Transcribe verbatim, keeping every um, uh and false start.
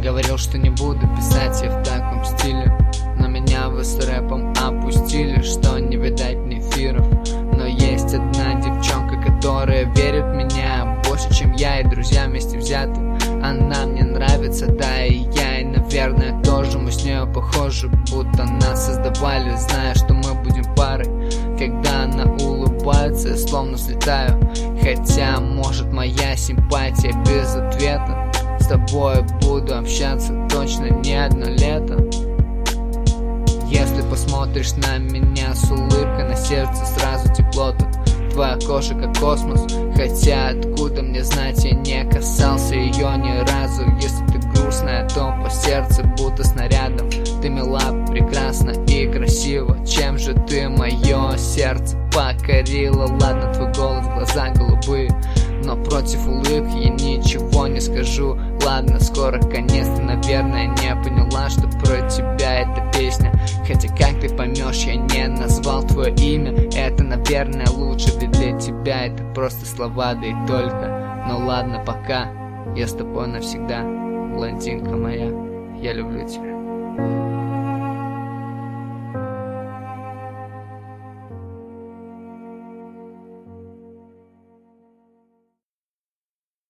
Говорил, что не буду писать я в таком стиле, но меня вы с рэпом опустили, что не видать ни эфиров. Но есть одна девчонка, которая верит в меня больше, чем я и друзья вместе взяты. Она мне нравится, да и я, и наверное тоже мы с нею похожи, будто нас создавали, зная, что мы будем парой. Когда она улыбается, я словно слетаю, хотя может моя симпатия без ответа. С тобой буду общаться точно не одно лето. Если посмотришь на меня с улыбкой, на сердце сразу теплота. Твоя кожа как космос, хотя откуда мне знать, я не касался ее ни разу. Если ты грустная, то по сердцу будто снарядом. Ты мила, прекрасна и красива, чем же ты мое сердце покорила? Ладно, твой голос, глаза голубые, но против улыбки я ничего не скажу. Ладно, скоро конец, ты, наверное, не поняла, что про тебя эта песня. Хотя, как ты поймешь, я не назвал твое имя. Это, наверное, лучше, ведь для тебя это просто слова, да и только. Но ладно, пока, я с тобой навсегда, блондинка моя, я люблю тебя.